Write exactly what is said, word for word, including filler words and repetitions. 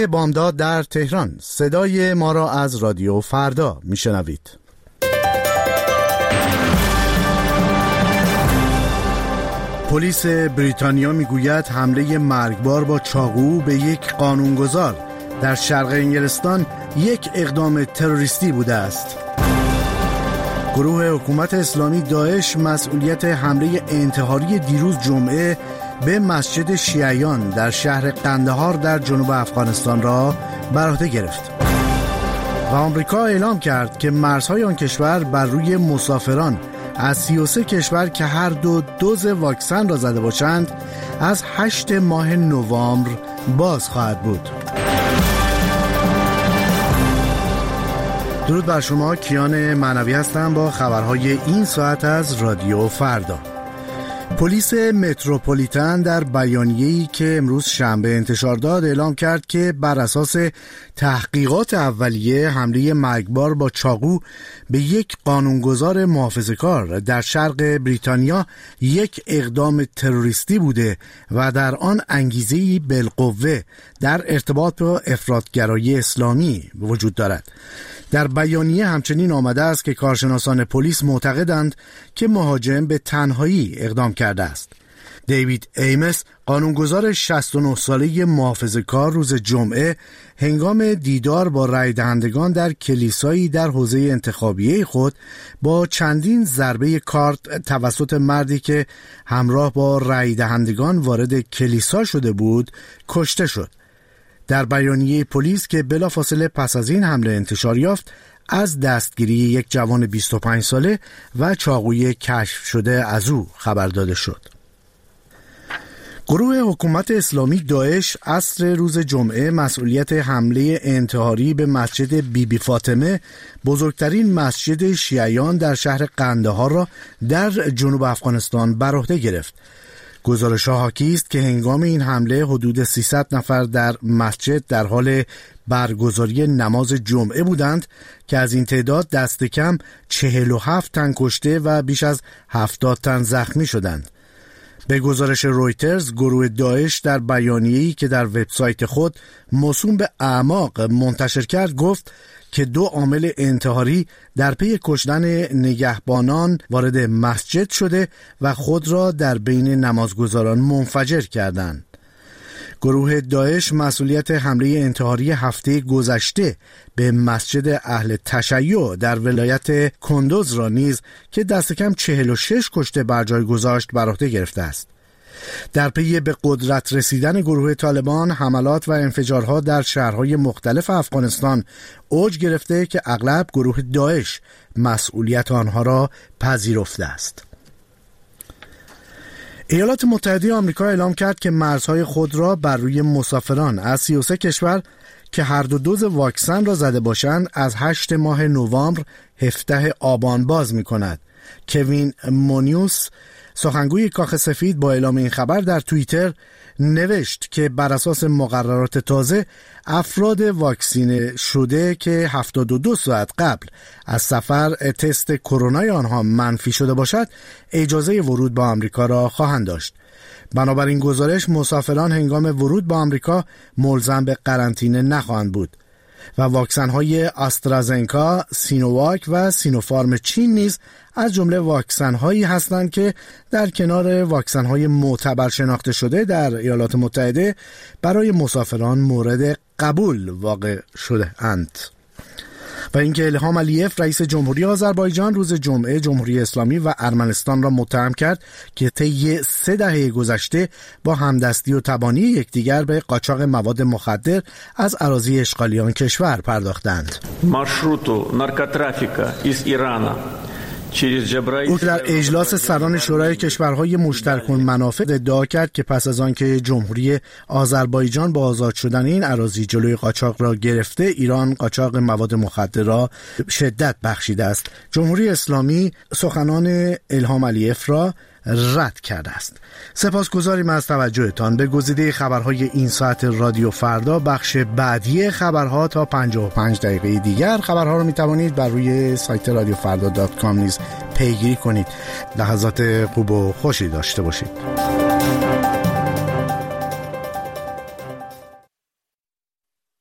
بامداد در تهران. صدای ما را از رادیو فردا میشنوید. پلیس بریتانیا میگوید حمله مرگبار با چاقو به یک قانونگذار در شرق انگلستان یک اقدام تروریستی بوده است. گروه حکومت اسلامی داعش مسئولیت حمله انتحاری دیروز جمعه به مسجد شیعیان در شهر قندهار در جنوب افغانستان را بر عهده گرفت و آمریکا اعلام کرد که مرزهای آن کشور بر روی مسافران از سی و سه کشور که هر دو دوز واکسن را زده باشند از هشت ماه نوامبر باز خواهد بود. درود بر شما، کیان معنوی هستم با خبرهای این ساعت از رادیو فردا. پلیس متروپولیتن در بیانیه‌ای که امروز شنبه انتشار داد اعلام کرد که بر اساس تحقیقات اولیه حمله مرگبار با چاقو به یک قانونگذار محافظه‌کار در شرق بریتانیا یک اقدام تروریستی بوده و در آن انگیزه‌ای بالقوه در ارتباط با افراطگرایی اسلامی وجود دارد. در بیانیه همچنین آمده است که کارشناسان پلیس معتقدند که مهاجم به تنهایی اقدام کرده است. دیوید ایمس، قانونگذار شصت و نه ساله محافظه‌کار، روز جمعه هنگام دیدار با رای دهندگان در کلیسایی در حوزه انتخابیه خود با چندین ضربه کارت توسط مردی که همراه با رای دهندگان وارد کلیسا شده بود کشته شد. در بیانیه پلیس که بلافاصله پس از این حمله انتشار یافت، از دستگیری یک جوان بیست و پنج ساله و چاقوی کشف شده از او خبر داده شد. گروه حکومت اسلامی داعش عصر روز جمعه مسئولیت حمله انتحاری به مسجد بی بی فاطمه، بزرگترین مسجد شیعیان در شهر قندهار را در جنوب افغانستان بر عهده گرفت. گزارش‌ها حاکی است که هنگام این حمله حدود سیصد نفر در مسجد در حال برگزاری نماز جمعه بودند که از این تعداد دست کم چهل و هفت تن کشته و بیش از هفتاد تن زخمی شدند. به گزارش رویترز، گروه داعش در بیانیه‌ای که در وبسایت خود موسوم به اعماق منتشر کرد گفت که دو عامل انتحاری در پی کشتن نگهبانان وارد مسجد شده و خود را در بین نمازگزاران منفجر کردند. گروه داعش مسئولیت حمله انتحاری هفته گذشته به مسجد اهل تشیع در ولایت کندوز را نیز که دست کم چهل و شش کشته بر جای گذاشت بر عهده گرفته است. در پی به قدرت رسیدن گروه طالبان، حملات و انفجارها در شهرهای مختلف افغانستان اوج گرفته که اغلب گروه داعش مسئولیت آنها را پذیرفته است. ایالات متحده آمریکا اعلام کرد که مرزهای خود را بر روی مسافران از سی و سه کشور که هر دو دوز واکسن را زده باشند از هشت ماه نوامبر هفده آبان باز می کند. کوین مونیوس، سخنگوی کاخ سفید، با اعلام این خبر در توییتر نوشت که بر اساس مقررات تازه افراد واکسینه شده که هفتاد و دو ساعت قبل از سفر تست کرونای آنها منفی شده باشد اجازه ورود به آمریکا را خواهند داشت. بنابراین گزارش مسافران هنگام ورود به آمریکا ملزم به قرنطینه نخواهند بود و واکسن‌های آسترازنکا، سینوواک و سینوفارم چین نیز از جمله واکسن‌هایی هستند که در کنار واکسن‌های معتبر شناخته شده در ایالات متحده برای مسافران مورد قبول واقع شده اند. و اینکه الهام علیف، رئیس جمهوری آذربایجان، روز جمعه جمهوری اسلامی و ارمنستان را متهم کرد که طی سه دهه گذشته با همدستی و تبانی یکدیگر به قاچاق مواد مخدر از اراضی اشغالی آن کشور پرداختند. مارشروتو نارکوترافیکا از ایران او در اجلاس سران شورای کشورهای مشترک المنافع ادعا کرد که پس از آن که جمهوری آذربایجان با آزاد شدن این اراضی جلوی قاچاق را گرفته، ایران قاچاق مواد مخدر را شدت بخشیده است. جمهوری اسلامی سخنان الهام علیف را رد کرده است. سپاسگزاریم از توجهتان. به گزیده خبرهای این ساعت رادیو فردا بخش بعدی خبرها تا پنجاه و پنج دقیقه دیگر. خبرها رو میتوانید بر روی سایت رادیو فردا دات کام نیز پیگیری کنید. لحظات خوب و خوشی داشته باشید.